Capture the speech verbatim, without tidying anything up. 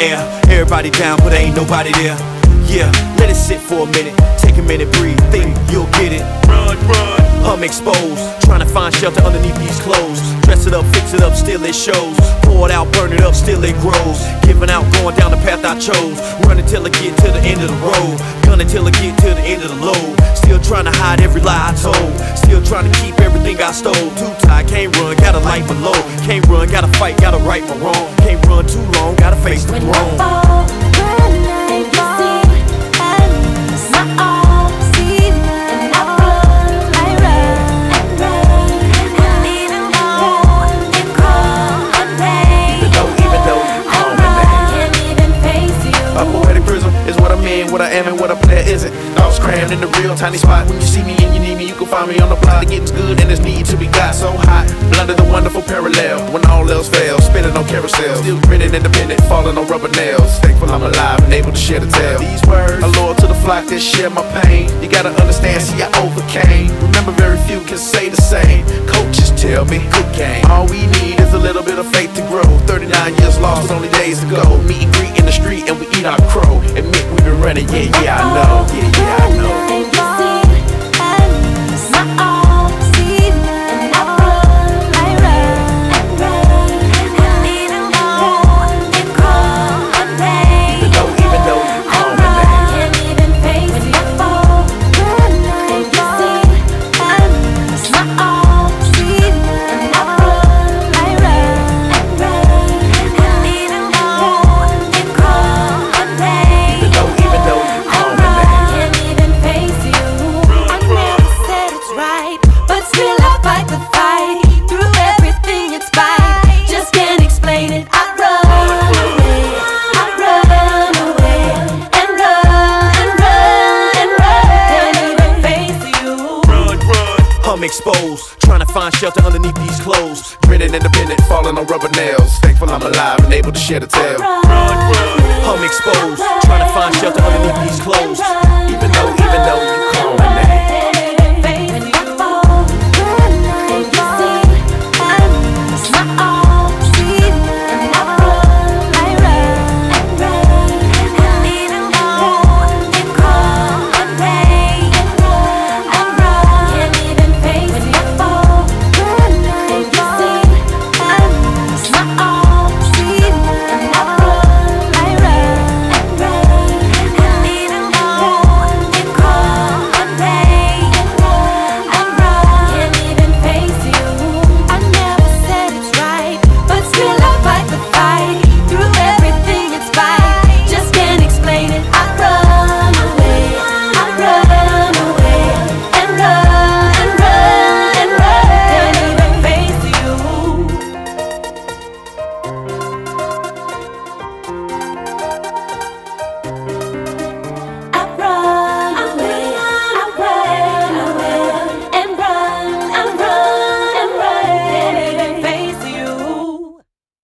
air. Everybody down, but ain't nobody there. Yeah, let it sit for a minute. Take a minute, breathe, think you'll get it. Run, run. I'm exposed, trying to find shelter underneath these clothes. Dress it up, fix it up, still it shows. Pour it out, burn it up, still it grows. Giving out, going down the path I chose. Running till I get to the end of the road. Gunning till I get to the end of the load. Still trying to hide every lie I told. Still trying to keep everything I stole. Too tired, can't run, gotta light below. Can't run, gotta fight, gotta right my wrong. Can't run too long, gotta face the throne. What I am and what I play isn't. Thoughts crammed in the real tiny spot. When you see me and you need me, you can find me on the block. The getting's good and there's need to be got so hot. Blunted the wonderful parallel. When all else fails, spinning on carousel. Still grinning independent, falling on rubber nails. Thankful I'm alive and able to share the tale. These words are loyal to the flock that share my pain. You gotta understand, see I overcame. Remember very few can say the same. Coaches tell me, good game. All we need is a little bit of faith to grow. thirty-nine years lost, only days to go. Meet and greet in the street and we eat our crow. Admit we've been running, yeah, yeah, I know. Yeah, yeah, I know. I'm exposed, trying to find shelter underneath these clothes. Grinning independent, falling on rubber nails. Thankful I'm alive and able to share the tale. Run, run. I'm exposed, trying to find shelter underneath these clothes. Even though, even though